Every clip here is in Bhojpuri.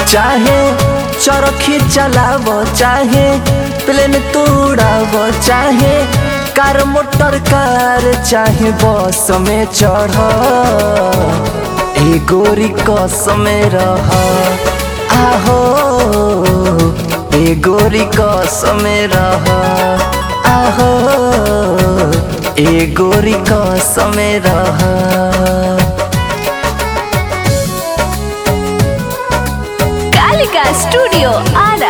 चाहे चरखी चलाव, चाहे प्लेन तू उड़ाव, चाहे कार मोटर कार, चाहे बस में चढ़, ए गोरी कसम रह। आहो ए गोरी कसम रह। आहो ए गोरी कसम रह। कालिका स्टूडियो आरा।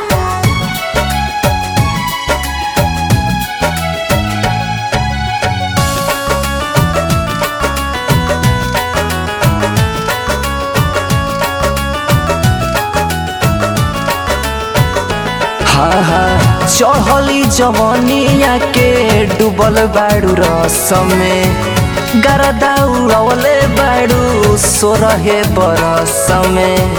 हाँ हाँ चढ़ली जवनिया के डूबल बाड़ू रस में, गरदा उड़वले बाड़ू 16 बरस में।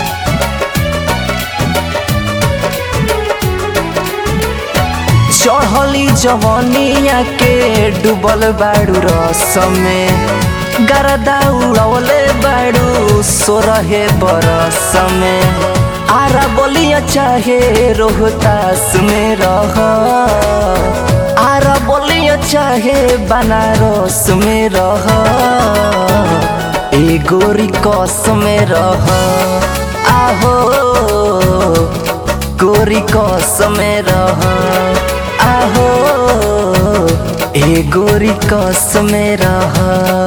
चढ़ली जवनिया के डूबल बाड़ू रस में, गरदा उड़वले बाड़ू 16 बरस में। आरा बोलिया चाहे रोहतास में रह, आरा बोलिया चाहे बनारस में रह, ए गोरी कसम रह। आहो गोरी कसम रह। आहो ए गोरी कसम रह।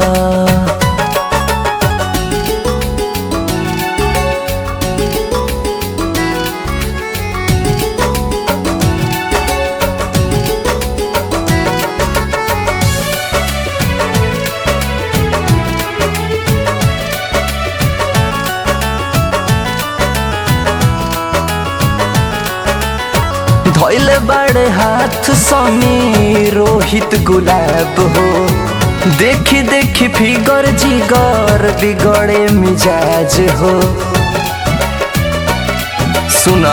धोइले बड़े हाथ सनी रोहित गुलाब हो, देखी देखी फिगर जिगर बिगड़े मिजाज हो। सुना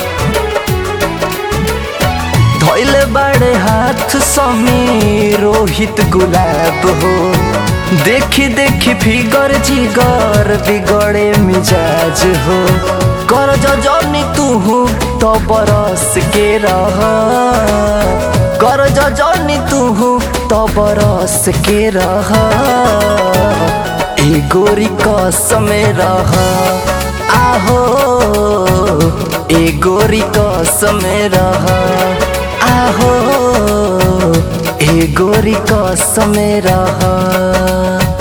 धोइले बड़े हाथ सनी रोहित गुलाब हो, देखी देखी फिगर जिगर बिगड़े मिजाज हो। कर जनी तू तो बरस के रह, कर जनी तू तो बरस के रह, ए गोरी कसम रह। आहो ए गोरी कसम रह। आहो ए गोरी कसम रह।